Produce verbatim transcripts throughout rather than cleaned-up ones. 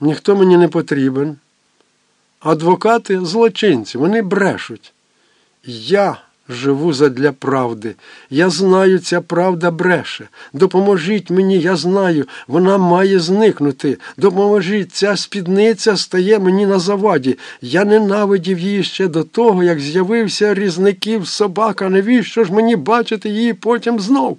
ніхто мені не потрібен. Адвокати – злочинці, вони брешуть. Я живу задля правди. Я знаю, ця правда бреше. Допоможіть мені, я знаю, вона має зникнути. Допоможіть, ця спідниця стає мені на заваді. Я ненавидів її ще до того, як з'явився Різників собака. Навіщо ж мені бачити її потім знов?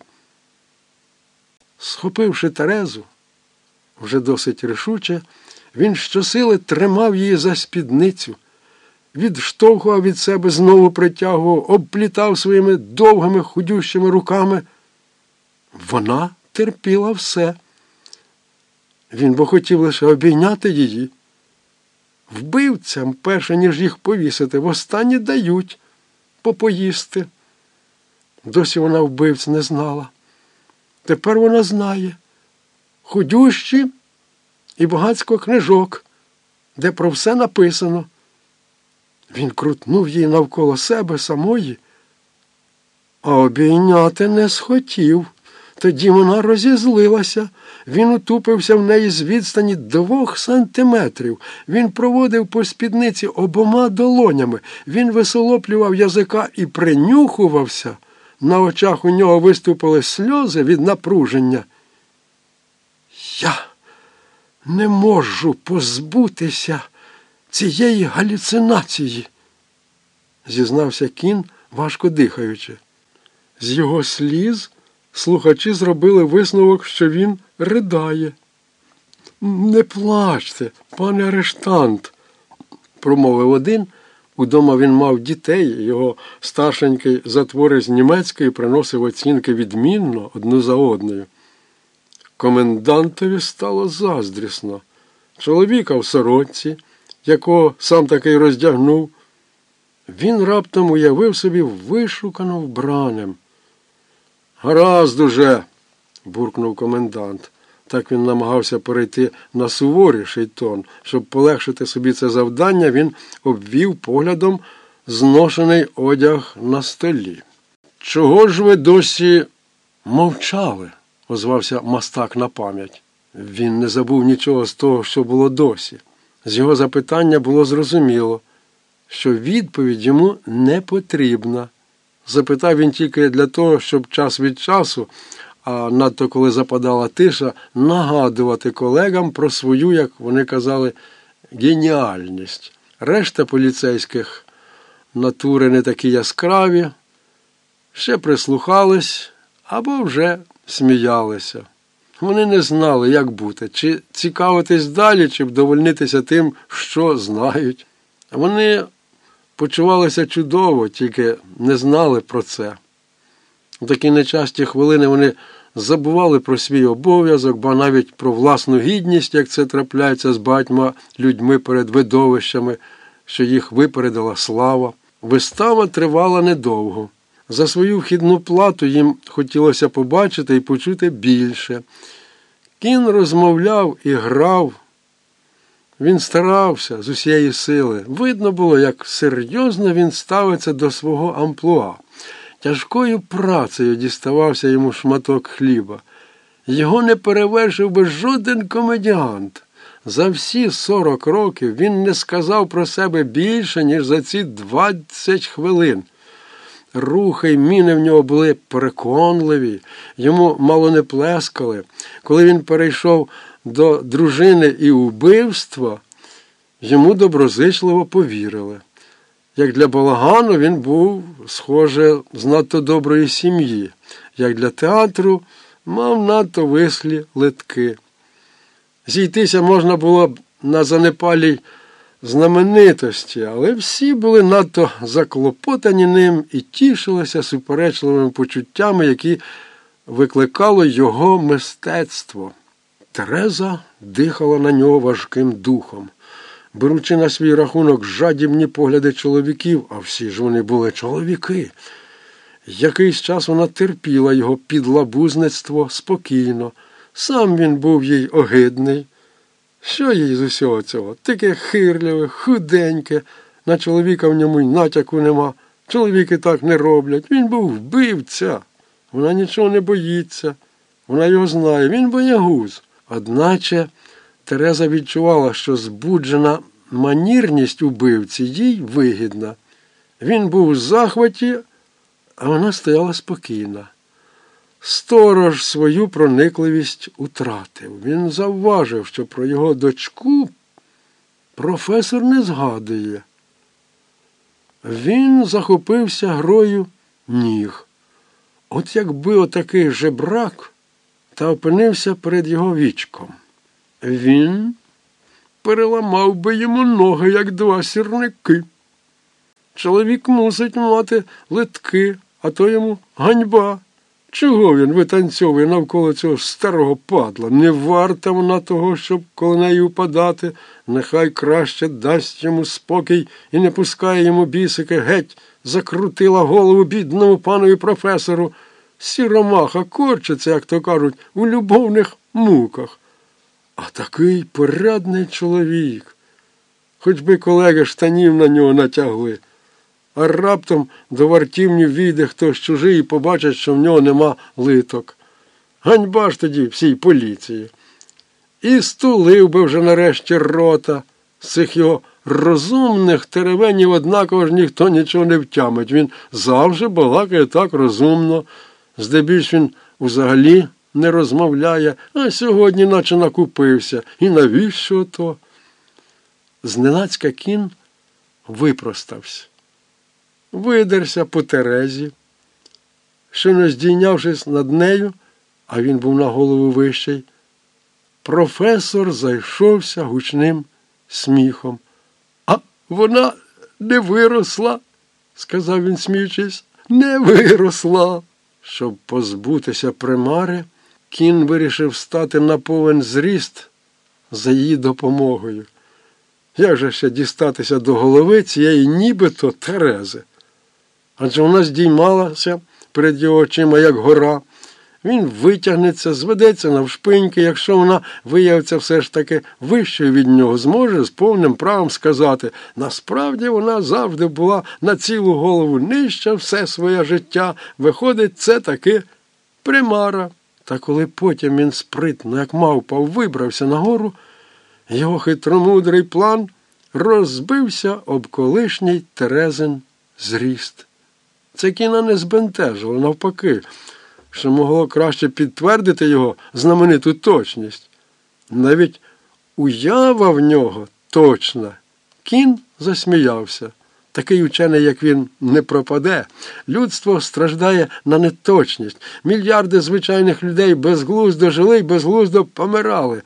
Схопивши Терезу, вже досить рішуче, він щосили тримав її за спідницю, відштовхував від себе, знову притягував, обплітав своїми довгими худющими руками. Вона терпіла все. Він бо хотів лише обійняти її. Вбивцям, перше ніж їх повісити, востаннє дають попоїсти. Досі вона вбивць не знала. Тепер вона знає. Худющі і багацько книжок, де про все написано. Він крутнув її навколо себе самої, а обійняти не схотів. Тоді вона розізлилася. Він утупився в неї з відстані двох сантиметрів. Він проводив по спідниці обома долонями. Він висолоплював язика і принюхувався. На очах у нього виступили сльози від напруження. Я не можу позбутися цієї галюцинації, зізнався Кін, важко дихаючи. З його сліз слухачі зробили висновок, що він ридає. Не плачте, пане арештант, промовив один. Удома він мав дітей, його старшенький затворець німецької приносив оцінки відмінно одну за одною. Комендантові стало заздрісно. Чоловіка в сорочці, якого сам такий роздягнув, він раптом уявив собі вишукано вбраним. «Гаразд уже!» – буркнув комендант. Так він намагався перейти на суворіший тон. Щоб полегшити собі це завдання, він обвів поглядом зношений одяг на столі. «Чого ж ви досі мовчали?» – озвався мастак на пам'ять. Він не забув нічого з того, що було досі. З його запитання було зрозуміло, що відповідь йому не потрібна. Запитав він тільки для того, щоб час від часу, а надто коли западала тиша, нагадувати колегам про свою, як вони казали, геніальність. Решта поліцейських натури не такі яскраві, ще прислухались або вже сміялися. Вони не знали, як бути, чи цікавитись далі, чи вдовольнитися тим, що знають. Вони почувалися чудово, тільки не знали про це. У такі нечасті хвилини вони забували про свій обов'язок, ба навіть про власну гідність, як це трапляється з багатьма людьми перед видовищами, що їх випередила слава. Вистава тривала недовго. За свою вхідну плату їм хотілося побачити і почути більше. Кін розмовляв і грав. Він старався з усієї сили. Видно було, як серйозно він ставиться до свого амплуа. Тяжкою працею діставався йому шматок хліба. Його не перевершив би жоден комедіант. За всі сорок років він не сказав про себе більше, ніж за ці двадцять хвилин. Рухи й міни в нього були переконливі, йому мало не плескали. Коли він перейшов до дружини і вбивства, йому доброзичливо повірили. Як для балагану він був, схоже, з надто доброї сім'ї. Як для театру мав надто вислі литки. Зійтися можна було б на занепалій знаменитості, але всі були надто заклопотані ним і тішилися суперечливими почуттями, які викликало його мистецтво. Тереза дихала на нього важким духом, беручи на свій рахунок жадібні погляди чоловіків, а всі ж вони були чоловіки. Якийсь час вона терпіла його підлабузництво спокійно. Сам він був їй огидний. Що їй з усього цього? Таке хирляве, худеньке, на чоловіка в ньому й натяку нема. Чоловіки так не роблять. Він був вбивця. Вона нічого не боїться. Вона його знає. Він боягуз. Одначе Тереза відчувала, що збуджена манірність убивці їй вигідна. Він був у захваті, а вона стояла спокійна. Сторож свою проникливість утратив. Він завважив, що про його дочку професор не згадує. Він захопився грою ніг. От якби отакий жебрак та опинився перед його вічком. Він переламав би йому ноги, як два сірники. Чоловік мусить мати литки, а то йому ганьба. Чого він витанцьовує навколо цього старого падла? Не варта вона того, щоб коло неї упадати. Нехай краще дасть йому спокій і не пускає йому бісики. Геть закрутила голову бідному панові професору. Сіромаха корчиться, як то кажуть, у любовних муках. А такий порядний чоловік. Хоч би колеги штанів на нього натягли. А раптом до вартівні війде хтось чужий і побачить, що в нього нема литок. Ганьба ж тоді всій поліції. І стулив би вже нарешті рота. З цих його розумних теревенів однаково ж ніхто нічого не втямить. Він завжди балакає так розумно. Здебільш він взагалі не розмовляє, а сьогодні наче накупився. І навіщо то? Зненацька кін випростався. Видерся по Терезі, щойно здійнявшись над нею, а він був на голову вищий, професор зайшовся гучним сміхом. «А вона не виросла», – сказав він, сміючись, – «не виросла». Щоб позбутися примари, кін вирішив стати на повен зріст за її допомогою. Як же ще дістатися до голови цієї нібито Терези? Адже вона здіймалася перед його очима, як гора. Він витягнеться, зведеться навшпиньки, якщо вона виявиться все ж таки вищою від нього, зможе з повним правом сказати, насправді вона завжди була на цілу голову нижча все своє життя, виходить, це таки примара. Та коли потім він спритно, як мавпа, вибрався нагору, його хитромудрий план розбився об колишній Терезин зріст. Це кіна не збентежило, навпаки, що могло краще підтвердити його знамениту точність. Навіть уява в нього точна. Кін засміявся. Такий учений, як він, не пропаде. Людство страждає на неточність. Мільярди звичайних людей безглуздо жили й безглуздо помирали.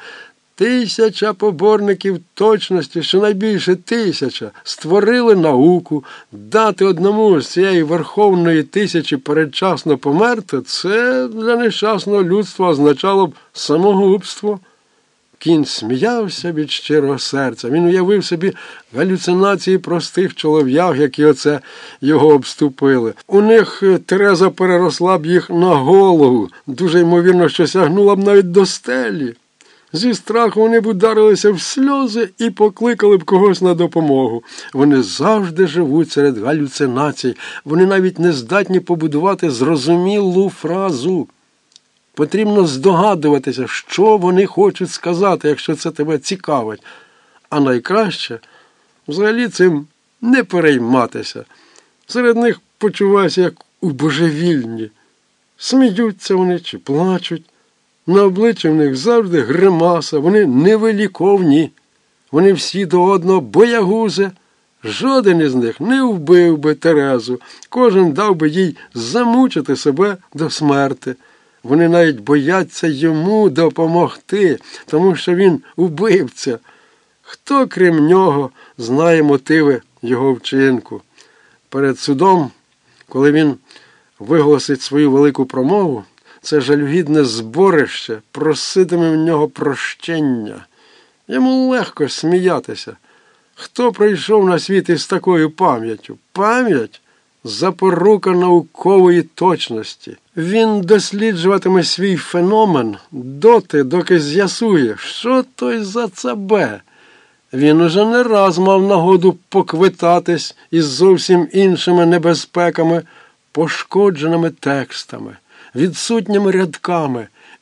Тисяча поборників точності, щонайбільше тисяча, створили науку. Дати одному з цієї верховної тисячі передчасно померти – це для нещасного людства означало б самогубство. Кін сміявся від щирого серця. Він уявив собі галюцинації простих чолов'яг, які оце його обступили. У них Тереза переросла б їх на голову. Дуже ймовірно, що сягнула б навіть до стелі. Зі страху вони б ударилися в сльози і покликали б когось на допомогу. Вони завжди живуть серед галюцинацій. Вони навіть не здатні побудувати зрозумілу фразу. Потрібно здогадуватися, що вони хочуть сказати, якщо це тебе цікавить. А найкраще взагалі цим не перейматися. Серед них почувайся, як у божевільні. Сміються вони чи плачуть. На обличчі в них завжди гримаса, вони невеликовні, вони всі до одного боягузи. Жоден із них не вбив би Терезу, кожен дав би їй замучити себе до смерти. Вони навіть бояться йому допомогти, тому що він убивця. Хто, крім нього, знає мотиви його вчинку? Перед судом, коли він виголосить свою велику промову, це жалюгідне зборище проситиме в нього прощення. Йому легко сміятися. Хто прийшов на світ із такою пам'яттю? Пам'ять – запорука наукової точності. Він досліджуватиме свій феномен доти, доки з'ясує, що той за цабе. Він уже не раз мав нагоду поквитатись із зовсім іншими небезпеками, пошкодженими текстами, відсутніми рядками.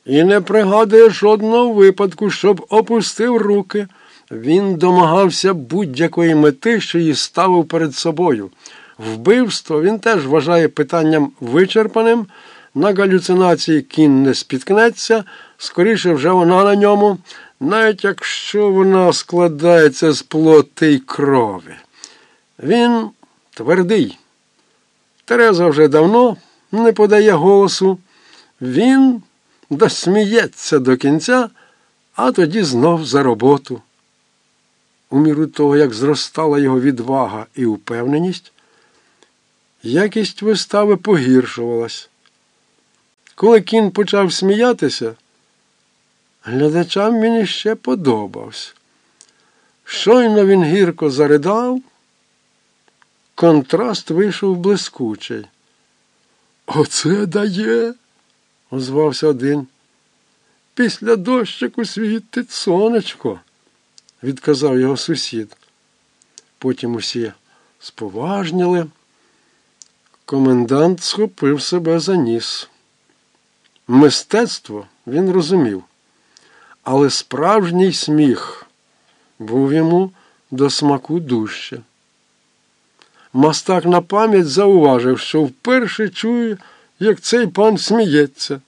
і не пригадує жодного випадку, щоб опустив руки. Він домагався будь-якої мети, що її ставив перед собою. Вбивство він теж вважає питанням вичерпаним, на галюцинації кінь не спіткнеться, скоріше вже вона на ньому, навіть якщо вона складається з плоти й крові. Він твердий. Тереза вже давно не подає голосу. Він досміється до кінця, а тоді знов за роботу. У міру того, як зростала його відвага і упевненість, якість вистави погіршувалась. Коли кін почав сміятися, глядачам він іще подобався. Щойно він гірко заридав, контраст вийшов блискучий. «Оце дає!» – озвався один. «Після дощику світить сонечко», – відказав його сусід. Потім усі споважніли. Комендант схопив себе за ніс. Мистецтво він розумів, але справжній сміх був йому до смаку дужче. Мастак на пам'ять зауважив, що вперше чує, як цей пан сміється.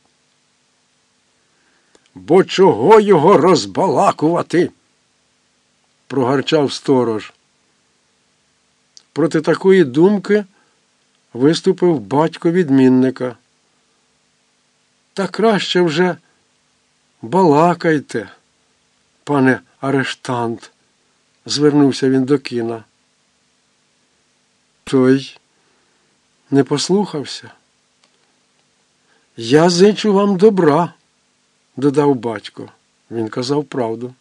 «Бо чого його розбалакувати?» – прогарчав сторож. Проти такої думки виступив батько відмінника. «Та краще вже балакайте, пане арештант», – звернувся він до кіна. Той не послухався. «Я зичу вам добра», – додав батько. Він казав правду.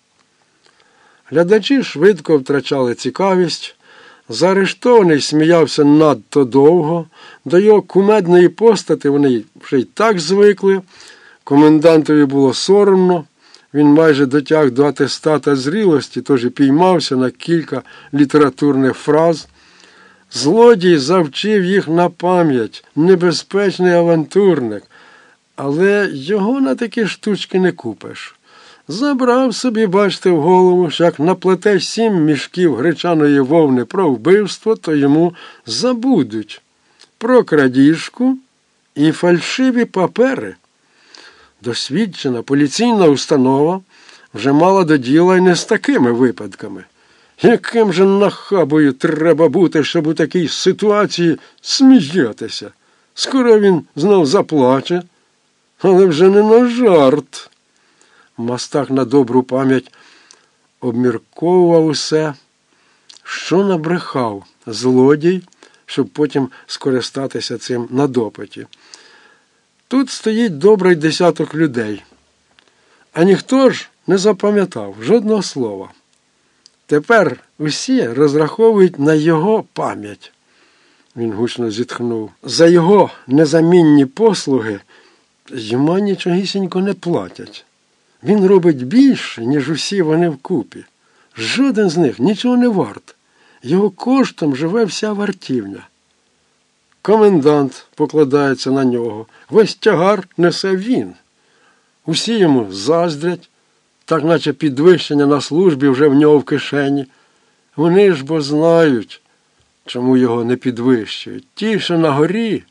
Глядачі швидко втрачали цікавість. Заарештований сміявся надто довго. До його кумедної постати вони вже й так звикли. Комендантові було соромно. Він майже дотяг до атестата зрілості, тож і піймався на кілька літературних фраз. Злодій завчив їх на пам'ять, небезпечний авантюрник. Але його на такі штучки не купиш. Забрав собі, бачите, в голову, що як наплете сім мішків гречаної вовни про вбивство, то йому забудуть про крадіжку і фальшиві папери. Досвідчена поліційна установа вже мала до діла й не з такими випадками. Яким же нахабою треба бути, щоб у такій ситуації сміятися? Скоро він знов заплаче, але вже не на жарт. Мастак на добру пам'ять обмірковував усе, що набрехав злодій, щоб потім скористатися цим на допиті. Тут стоїть добрий десяток людей, а ніхто ж не запам'ятав жодного слова. Тепер усі розраховують на його пам'ять. Він гучно зітхнув. За його незамінні послуги йому нічогісінько не платять. Він робить більше, ніж усі вони вкупі. Жоден з них нічого не варт. Його коштом живе вся вартівня. Комендант покладається на нього. Весь тягар несе він. Усі йому заздрять, так наче підвищення на службі вже в нього в кишені. Вони ж бо знають, чому його не підвищують. Ті, що на горі,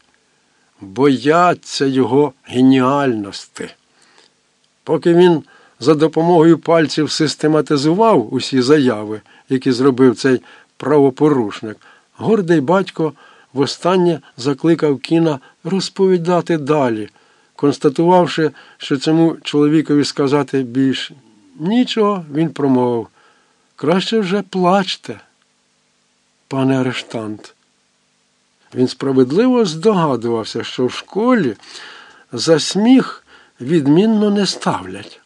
бояться його геніальності. Поки він за допомогою пальців систематизував усі заяви, які зробив цей правопорушник, гордий батько востаннє закликав кіна розповідати далі, констатувавши, що цьому чоловікові сказати більш нічого, він промовив: «Краще вже плачте, пане арештант». Він справедливо здогадувався, що в школі за сміх відмінно не ставлять.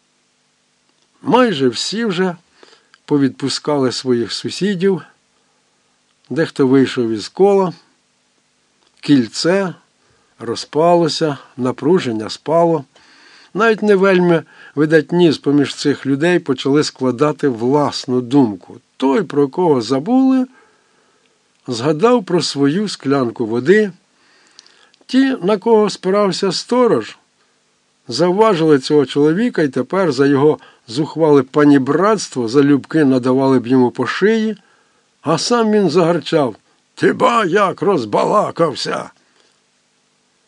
Майже всі вже повідпускали своїх сусідів, дехто вийшов із кола, кільце розпалося, напруження спало. Навіть не вельми видатні з-поміж цих людей почали складати власну думку. Той, про кого забули, згадав про свою склянку води. Ті, на кого спирався сторож, завважили цього чоловіка і тепер за його зухвале панібратство залюбки надавали б йому по шиї, а сам він загарчав: «Ти ба як розбалакався!»